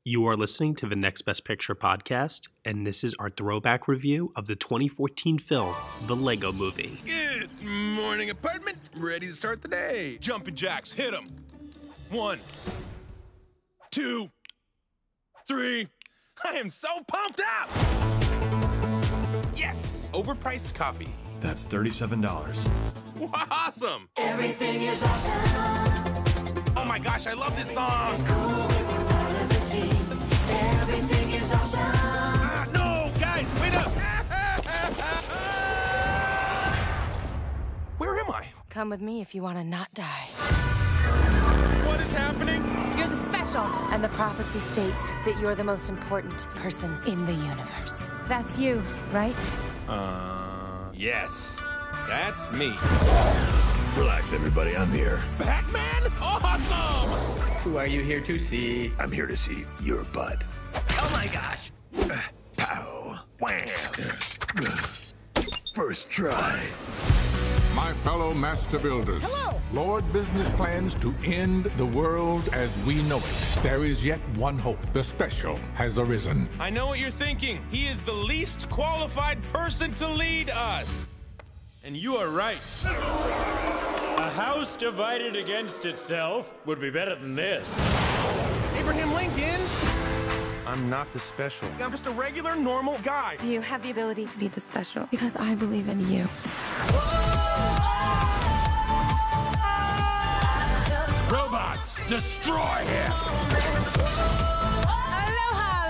You are listening to the Next Best Picture podcast, and this is our throwback review of the 2014 film, The Lego Movie. Good morning, apartment. Ready to start the day. Jumping jacks, hit 'em. 1, 2, 3. I am so pumped up. Yes, overpriced coffee. That's $37. Awesome. Everything is awesome. Oh my gosh, I love this song. It's cool when we're part of a team. Everything is awesome. No, guys, wait up. Where am I? Come with me if you want to not die. What is happening? You're the special. And the prophecy states that you're the most important person in the universe. That's you, right? Yes, that's me. Relax, everybody. I'm here. Batman? Awesome! Who are you here to see? I'm here to see your butt. Oh my gosh! Pow. Wham. First try. My fellow master builders. Hello. Lord Business plans to end the world as we know it. There is yet one hope. The special has arisen. I know what you're thinking. He is the least qualified person to lead us. And you are right. A house divided against itself would be better than this. Abraham Lincoln. I'm not the special. I'm just a regular, normal guy. You have the ability to be the special because I believe in you. Robots, destroy him! Aloha,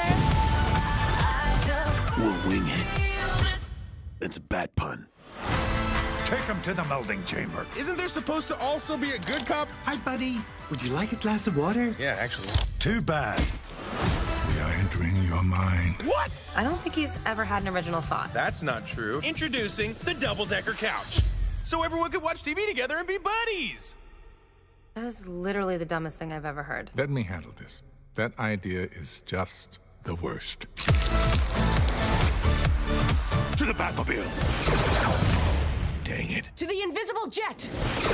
loser! We'll wing it. It's a bat pun. Take him to the melding chamber. Isn't there supposed to also be a good cop? Hi, buddy. Would you like a glass of water? Yeah, actually. Too bad. We are entering your mind. What? I don't think he's ever had an original thought. That's not true. Introducing the double-decker couch. So everyone could watch TV together and be buddies. That is literally the dumbest thing I've ever heard. Let me handle this. That idea is just the worst. To the Batmobile. Dang it. To the invisible jet!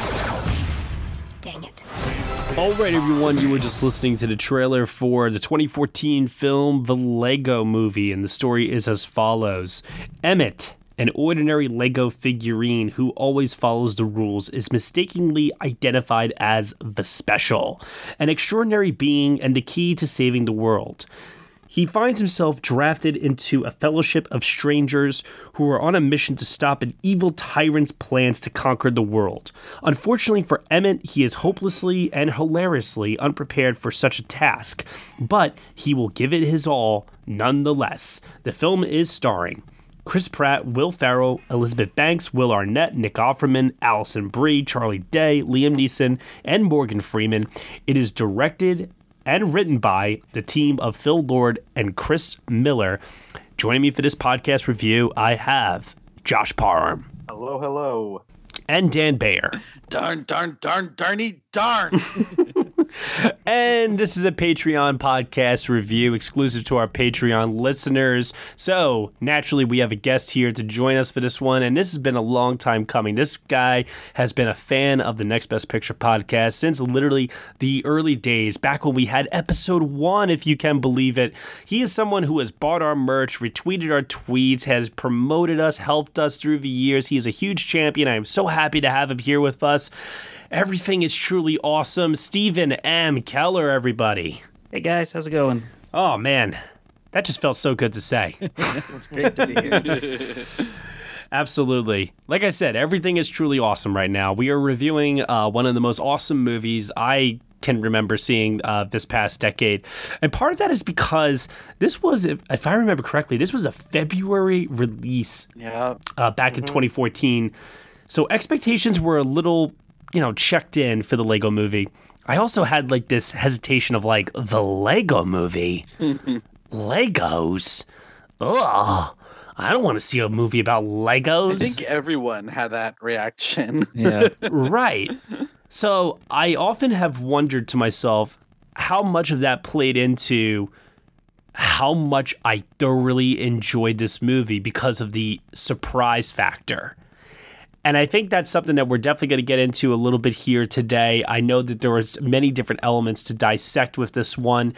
Dang it. All right, everyone, you were just listening to the trailer for the 2014 film, The Lego Movie, and the story is as follows. Emmett, an ordinary Lego figurine who always follows the rules, is mistakenly identified as the Special, an extraordinary being and the key to saving the world. He finds himself drafted into a fellowship of strangers who are on a mission to stop an evil tyrant's plans to conquer the world. Unfortunately for Emmett, he is hopelessly and hilariously unprepared for such a task, but he will give it his all nonetheless. The film is starring Chris Pratt, Will Ferrell, Elizabeth Banks, Will Arnett, Nick Offerman, Alison Brie, Charlie Day, Liam Neeson, and Morgan Freeman. It is directed and written by the team of Phil Lord and Chris Miller. Joining me for this podcast review, I have Josh Parham. Hello, hello. And Dan Bayer. Darn. And this is a Patreon podcast review exclusive to our Patreon listeners. So naturally, we have a guest here to join us for this one. And this has been a long time coming. This guy has been a fan of the Next Best Picture podcast since literally the early days, back when we had episode 1, if you can believe it. He is someone who has bought our merch, retweeted our tweets, has promoted us, helped us through the years. He is a huge champion. I am so happy to have him here with us. Everything is truly awesome. Stephen M. Keller, everybody. Hey guys, how's it going? Oh, man. That just felt so good to say. It's great to be here. Absolutely. Like I said, everything is truly awesome right now. We are reviewing one of the most awesome movies I can remember seeing this past decade. And part of that is because this was, if I remember correctly, this was a February release back in 2014. So expectations were a little, checked in for the Lego Movie. I also had like this hesitation of like, the Lego Movie? Legos? Ugh. I don't want to see a movie about Legos. I think everyone had that reaction. Yeah. Right. So I often have wondered to myself how much of that played into how much I thoroughly enjoyed this movie because of the surprise factor. And I think that's something that we're definitely going to get into a little bit here today. I know that there was many different elements to dissect with this one.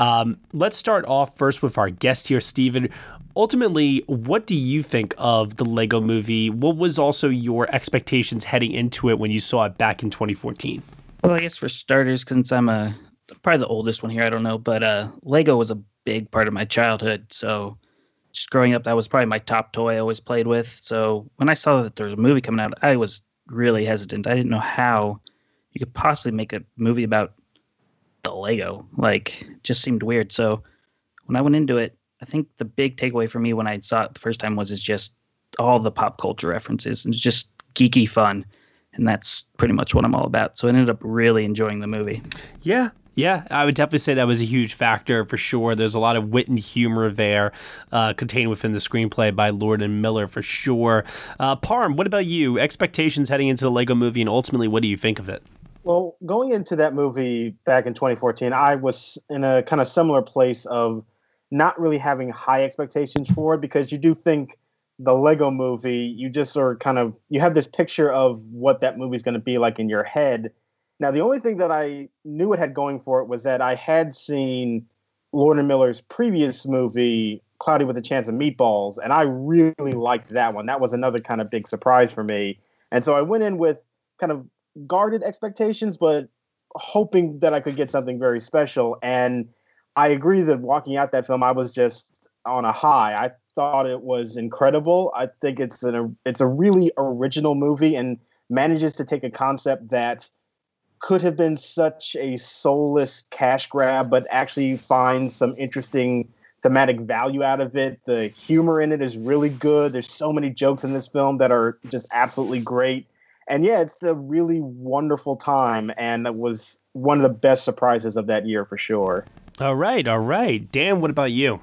Let's start off first with our guest here, Steven. Ultimately, what do you think of the Lego Movie? What was also your expectations heading into it when you saw it back in 2014? Well, I guess for starters, since I'm probably the oldest one here, I don't know, but Lego was a big part of my childhood. So just growing up, that was probably my top toy I always played with. So when I saw that there was a movie coming out, I was really hesitant. I didn't know how you could possibly make a movie about the Lego. Like, it just seemed weird. So when I went into it, I think the big takeaway for me when I saw it the first time was it's just all the pop culture references. It's just geeky fun. And that's pretty much what I'm all about. So I ended up really enjoying the movie. Yeah, I would definitely say that was a huge factor for sure. There's a lot of wit and humor there contained within the screenplay by Lord and Miller for sure. Parm, what about you? Expectations heading into the Lego Movie, and ultimately, what do you think of it? Well, going into that movie back in 2014, I was in a kind of similar place of not really having high expectations for it, because you do think the Lego Movie, you just are kind of, you have this picture of what that movie is going to be like in your head. Now, the only thing that I knew it had going for it was that I had seen Lord and Miller's previous movie, Cloudy with a Chance of Meatballs, and I really liked that one. That was another kind of big surprise for me. And so I went in with kind of guarded expectations, but hoping that I could get something very special. And I agree that walking out that film, I was just on a high. I thought it was incredible. I think it's a really original movie and manages to take a concept that could have been such a soulless cash grab, but actually finds some interesting thematic value out of it. The humor in it is really good. There's so many jokes in this film that are just absolutely great. And yeah, it's a really wonderful time, and it was one of the best surprises of that year for sure. All right. Dan, what about you?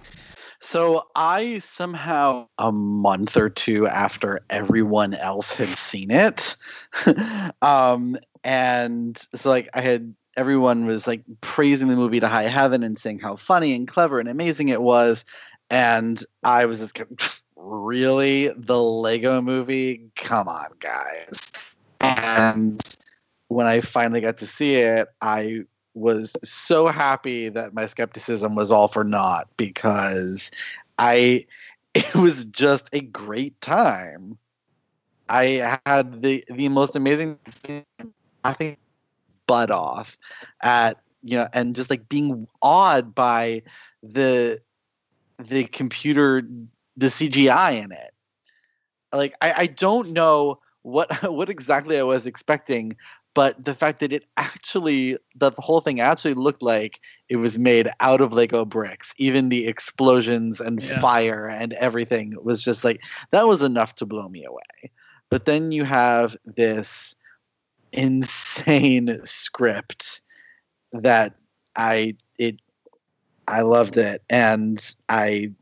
So I somehow, a month or two after everyone else had seen it, and so like everyone was like praising the movie to high heaven and saying how funny and clever and amazing it was, and I was just really, the Lego Movie? Come on, guys. And when I finally got to see it, I was so happy that my skepticism was all for naught, because it was just a great time. I had the most amazing thing, laughing butt off at, and just like being awed by the computer, the CGI in it. Like, I don't know what exactly I was expecting, but the fact that the whole thing actually looked like it was made out of Lego bricks, even the explosions and fire and everything was just like, that was enough to blow me away. But then you have this insane script that I loved it, and I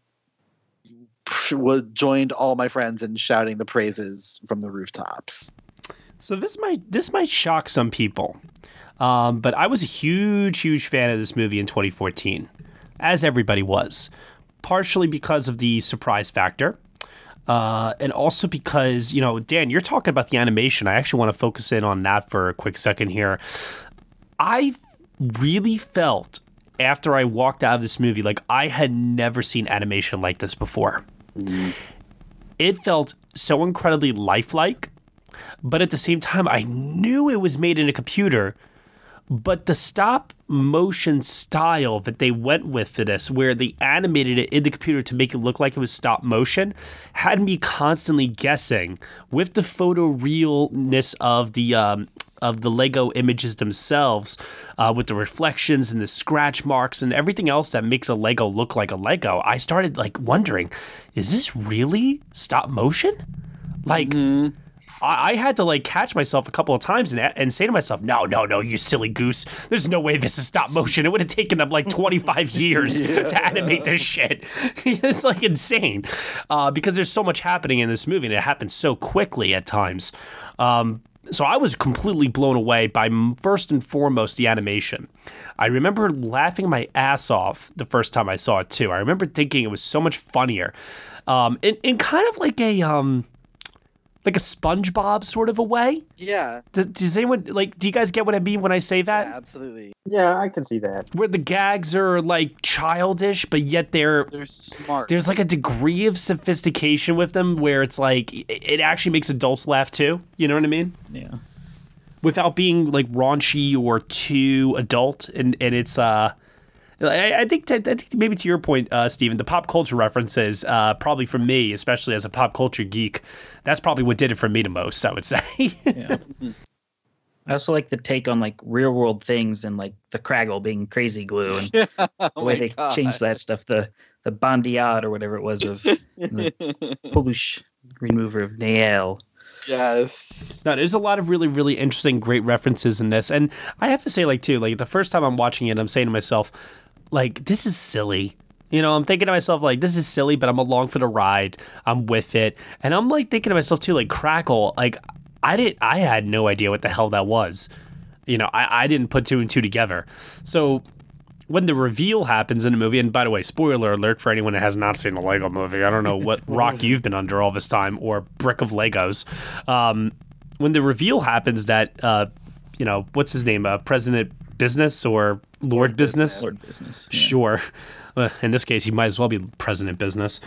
joined all my friends in shouting the praises from the rooftops. So this might shock some people, but I was a huge fan of this movie in 2014, as everybody was, partially because of the surprise factor, and also because, Dan, you're talking about the animation. I actually want to focus in on that for a quick second here. I really felt after I walked out of this movie like I had never seen animation like this before. It felt so incredibly lifelike, but at the same time, I knew it was made in a computer, but the stop motion style that they went with for this, where they animated it in the computer to make it look like it was stop motion, had me constantly guessing with the photorealness of the Lego images themselves, with the reflections and the scratch marks and everything else that makes a Lego look like a Lego. I started like wondering, is this really stop motion? Like, I had to like catch myself a couple of times and say to myself, no, you silly goose. There's no way this is stop motion. It would have taken them like 25 years to animate this shit. It's like insane, because there's so much happening in this movie and it happens so quickly at times. So I was completely blown away by, first and foremost, the animation. I remember laughing my ass off the first time I saw it too. I remember thinking it was so much funnier, in kind of like like a SpongeBob sort of a way. Yeah. Does anyone do you guys get what I mean when I say that? Yeah, absolutely. Yeah, I can see that. Where the gags are like childish, but yet they're smart. There's like a degree of sophistication with them where it's like it actually makes adults laugh too. You know what I mean? Yeah. Without being like raunchy or too adult, and it's I think maybe to your point, Steven, the pop culture references, probably for me, especially as a pop culture geek, that's probably what did it for me the most, I would say. Yeah. I also like the take on like real world things and like the Craggle being crazy glue and the way they changed that stuff, the Bandiad or whatever it was of the Polish remover of nail. Yes. No, there's a lot of really, really interesting, great references in this. And I have to say, the first time I'm watching it, I'm saying to myself, this is silly. You know, I'm thinking to myself, this is silly, but I'm along for the ride. I'm with it. And I'm, thinking to myself, too, Crackle, I had no idea what the hell that was. You know, I didn't put two and two together. So when the reveal happens in the movie, and by the way, spoiler alert for anyone that has not seen a Lego movie, I don't know what rock you've been under all this time, or brick of Legos. When the reveal happens that, what's his name? President Business or Lord Business? Lord Business. Yeah. Sure. In this case, he might as well be President Business.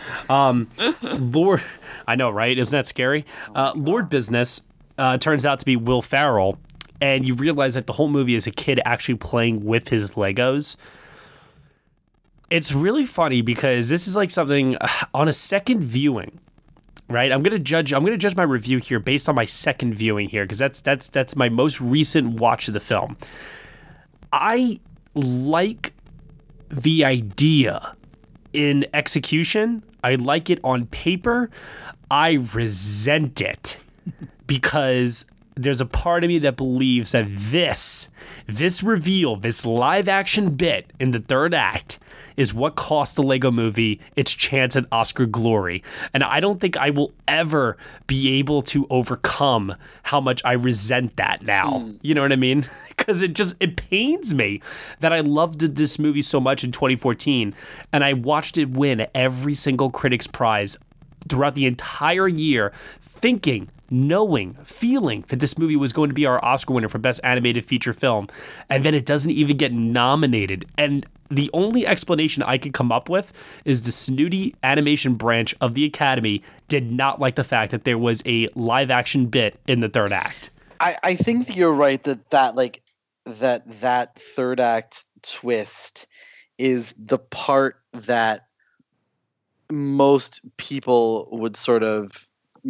Lord, I know, right? Isn't that scary? Lord Business turns out to be Will Ferrell. And you realize that the whole movie is a kid actually playing with his Legos. It's really funny because this is something on a second viewing, right? I'm gonna judge my review here based on my second viewing here because that's my most recent watch of the film. I like the idea in execution. I like it on paper. I resent it because there's a part of me that believes that this reveal, this live action bit in the third act is what cost the Lego movie its chance at Oscar glory. And I don't think I will ever be able to overcome how much I resent that now. You know what I mean? Because it pains me that I loved this movie so much in 2014 and I watched it win every single Critics' Prize throughout the entire year, thinking, knowing, feeling that this movie was going to be our Oscar winner for Best Animated Feature Film, and then it doesn't even get nominated. And the only explanation I could come up with is the snooty animation branch of the Academy did not like the fact that there was a live action bit in the third act. I think that you're right that third act twist is the part that most people would sort of,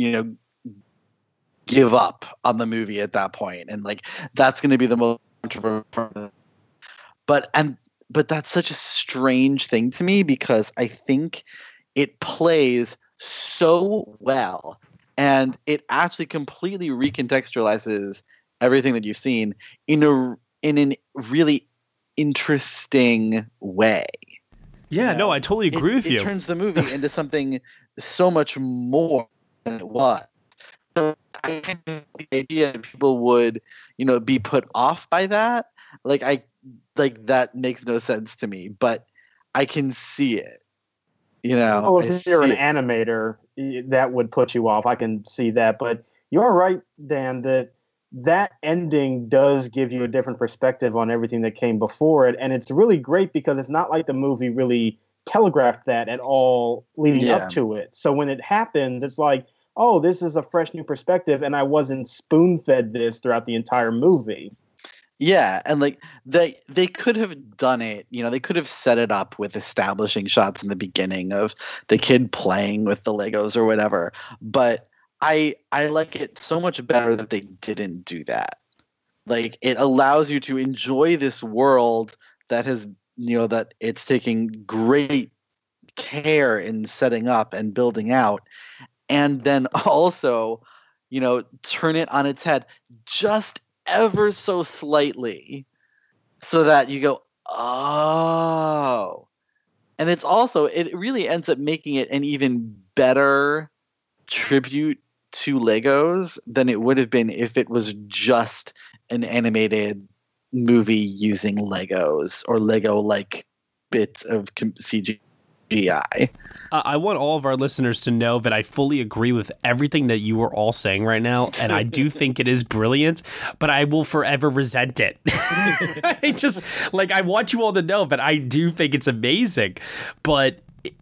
give up on the movie at that point, and that's going to be the most controversial. But that's such a strange thing to me because I think it plays so well, and it actually completely recontextualizes everything that you've seen in a really interesting way. Yeah, no, I totally agree with you. It turns the movie into something so much more than it was. So I think the idea that people would, be put off by that, that makes no sense to me. But I can see it. If you're an animator, that would put you off. I can see that. But you're right, Dan, that ending does give you a different perspective on everything that came before it. And it's really great because it's not like the movie really telegraphed that at all leading up to it. So when it happens, it's like, oh, this is a fresh new perspective, and I wasn't spoon-fed this throughout the entire movie. Yeah, and they could have done it, they could have set it up with establishing shots in the beginning of the kid playing with the Legos or whatever. But I like it so much better that they didn't do that. It allows you to enjoy this world that has, that it's taking great care in setting up and building out. And then also, turn it on its head just ever so slightly so that you go, oh. And it really ends up making it an even better tribute to Legos than it would have been if it was just an animated movie using Legos or Lego-like bits of CG CGI. I want all of our listeners to know that I fully agree with everything that you are all saying right now, and I do think it is brilliant, but I will forever resent it. I want you all to know that I do think it's amazing, but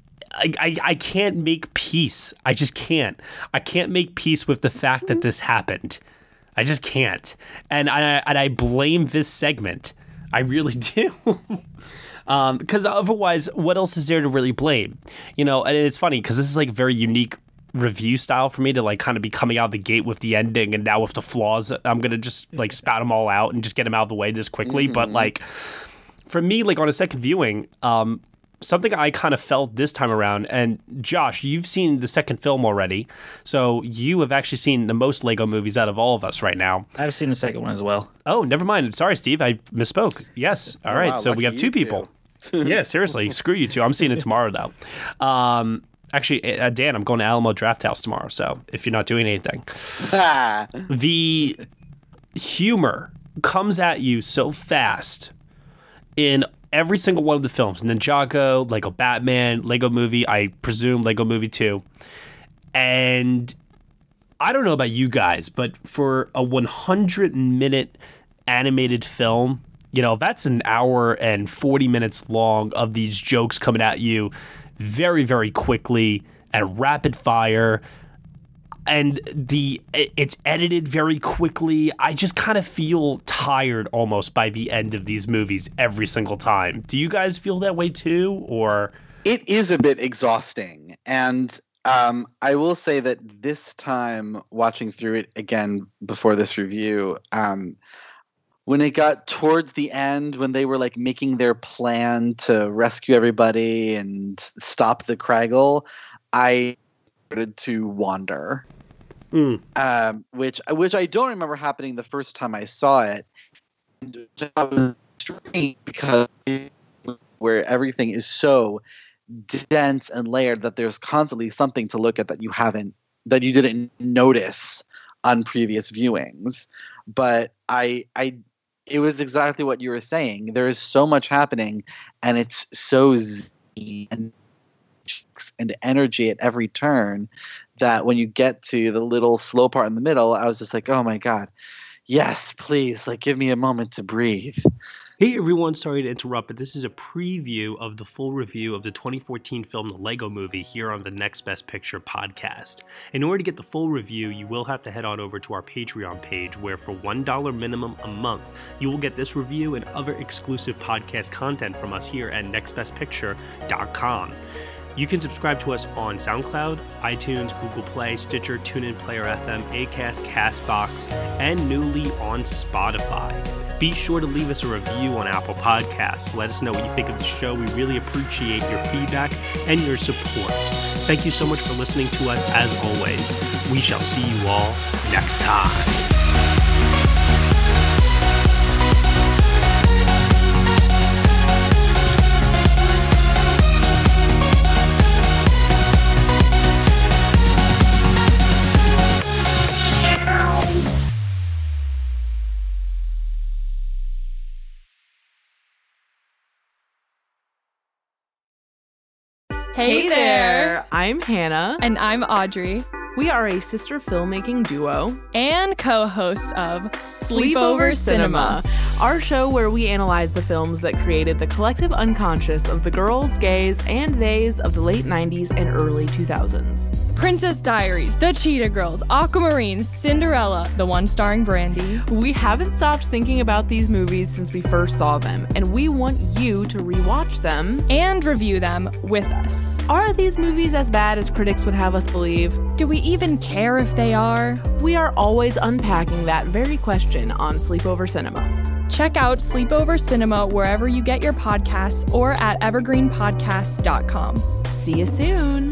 I can't make peace. I just can't. I can't make peace with the fact that this happened. I just can't. And I blame this segment. I really do. Because otherwise, what else is there to really blame? And it's funny because this is like very unique review style for me to like kind of be coming out the gate with the ending and now with the flaws. I'm going to just like spout them all out and just get them out of the way this quickly. Mm-hmm. But like for me, like on a second viewing, something I kind of felt this time around, and Josh, you've seen the second film already, so you have actually seen the most Lego movies out of all of us right now. I've seen the second one as well. Oh, never mind. Sorry, Steve. I misspoke. Yes. All right. Wow, so we have two people. Yeah, seriously. Screw you two. I'm seeing it tomorrow, though. Actually, Dan, I'm going to Alamo Drafthouse tomorrow, so if you're not doing anything. The humor comes at you so fast in every single one of the films. Ninjago, Lego Batman, Lego Movie, I presume Lego Movie 2. And I don't know about you guys, but for a 100-minute animated film, that's an hour and 40 minutes long of these jokes coming at you very, very quickly at rapid fire. And it's edited very quickly. I just kind of feel tired almost by the end of these movies every single time. Do you guys feel that way too, or? It is a bit exhausting. And I will say that this time, watching through it again before this review, when it got towards the end, when they were like making their plan to rescue everybody and stop the Kraggle, I started to wander. Which I don't remember happening the first time I saw it. And that was strange because where everything is so dense and layered that there's constantly something to look at that you didn't notice on previous viewings. But it was exactly what you were saying. There is so much happening, and it's so zany and energy at every turn that when you get to the little slow part in the middle, I was just like, oh my God, yes, please, like give me a moment to breathe. Hey everyone, sorry to interrupt, but this is a preview of the full review of the 2014 film The Lego Movie here on the Next Best Picture podcast. In order to get the full review, you will have to head on over to our Patreon page, where for $1 minimum a month, you will get this review and other exclusive podcast content from us here at nextbestpicture.com. You can subscribe to us on SoundCloud, iTunes, Google Play, Stitcher, TuneIn, Player FM, Acast, CastBox, and newly on Spotify. Be sure to leave us a review on Apple Podcasts. Let us know what you think of the show. We really appreciate your feedback and your support. Thank you so much for listening to us as always. We shall see you all next time. Hey there! I'm Hannah. And I'm Audrey. We are a sister filmmaking duo and co-hosts of Sleepover Cinema, our show where we analyze the films that created the collective unconscious of the girls, gays, and theys of the late 90s and early 2000s. Princess Diaries, The Cheetah Girls, Aquamarine, Cinderella, the one starring Brandy. We haven't stopped thinking about these movies since we first saw them, and we want you to rewatch them and review them with us. Are these movies as bad as critics would have us believe? Do we even care if they are? We are always unpacking that very question on Sleepover Cinema. Check out Sleepover Cinema wherever you get your podcasts or at evergreenpodcasts.com. See you soon.